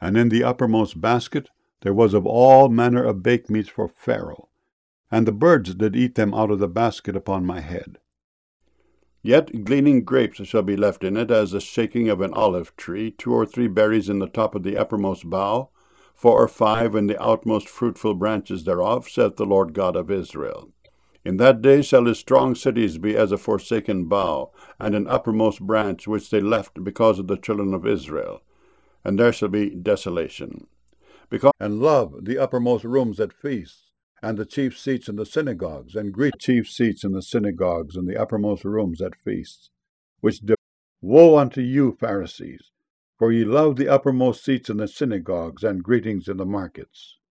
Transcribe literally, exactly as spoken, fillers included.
And in the uppermost basket there was of all manner of baked meats for Pharaoh, and the birds did eat them out of the basket upon my head. Yet gleaning grapes shall be left in it, as the shaking of an olive tree, two or three berries in the top of the uppermost bough, four or five in the outmost fruitful branches thereof, saith the Lord God of Israel. In that day shall his strong cities be as a forsaken bough, and an uppermost branch which they left because of the children of Israel. And there shall be desolation. Because and love the uppermost rooms at feasts, and the chief seats in the synagogues, and greet chief seats in the synagogues, and the uppermost rooms at feasts. Which de- Woe unto you, Pharisees, for ye love the uppermost seats in the synagogues, and greetings in the markets.